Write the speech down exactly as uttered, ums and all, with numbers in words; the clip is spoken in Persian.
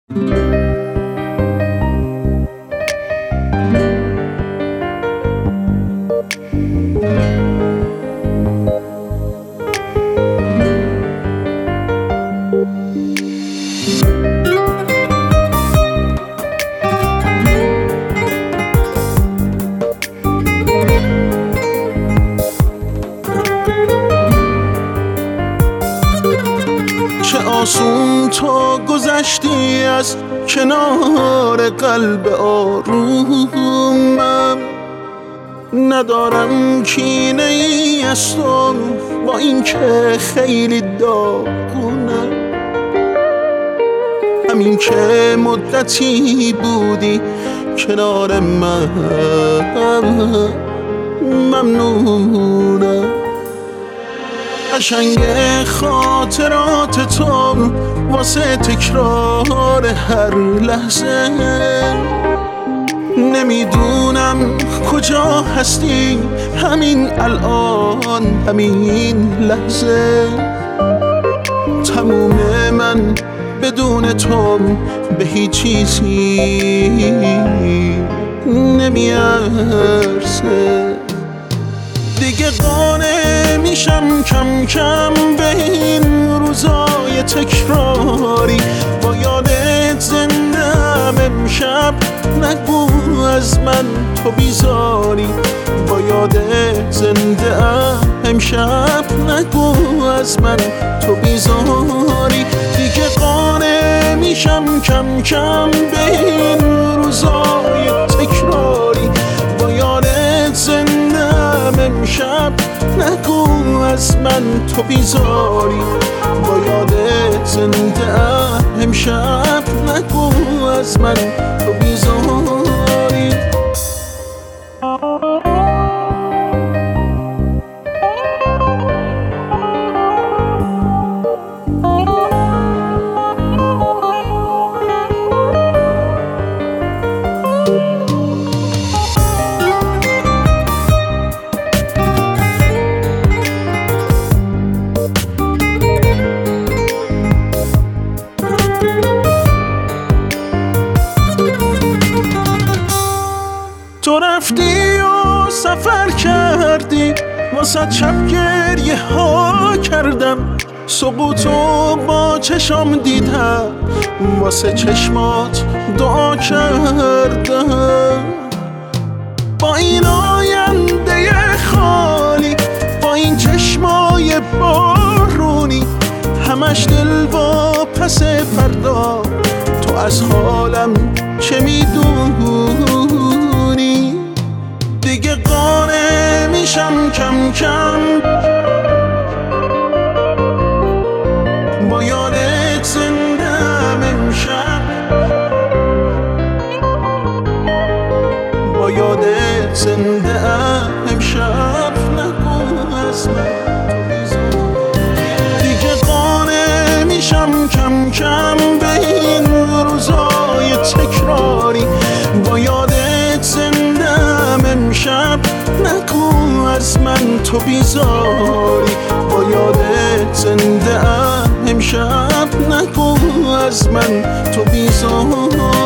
چه آسون تو گذشتی از کنار قلب آرومم، ندارم کینه ای از تو با این که خیلی داغونم. همین که مدتی بودی کنار من ممنونم. قشنگ خاطرات تو واسه تکرار هر لحظه، نمیدونم کجا هستی همین الان همین لحظه. تموم من بدون تو به هیچ چیزی نمیارزه. دیگه قانع میشم کم کم به این روزای تکراری، با یادت زنده‌ام امشب نگو از من تو بیزاری. با یادت زنده‌ام امشب نگو از من تو بیزاری. دیگه قانع میشم کم کم به این روزای تکراری، با یادت زنده‌ام امشب نگو از من تو بیزاری. با یادت زنده‌ام امشب نگو از من تو بیزاری. تو رفتی و سفر کردی واسه شب گریه ها کردم، سقوطو با چشم دیدم واسه چشمات دعا کردم. با این آینده خالی، با این چشمای بارونی، همش دل با پس فردا، تو از حالم چه میدونی؟ دیگه قانع میشم کم کم با یادت زنده‌ام امشب، با یادت زنده‌ام امشب نگو از من تو بیزاری. دیگه قانع میشم کم کم به این روزای تکراری، با یادت زنده‌ام امشب نگو از من تو بیزاری. با یادت زنده‌ام امشب نگو از من تو بیزاری.